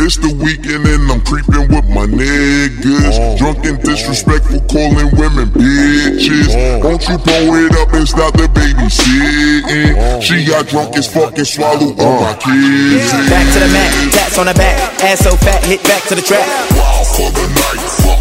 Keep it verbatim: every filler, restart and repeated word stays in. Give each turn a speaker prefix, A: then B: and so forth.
A: It's the weekend and I'm creeping with my niggas. uh, Drunk and disrespectful, calling women bitches. uh, Won't you blow it up and stop the babysitting? uh, She got drunk as fuck and swallowed uh, all my kids.
B: Back to the mat, tats on the back, ass so fat, hit back to the track.
A: Wild for the night, fuck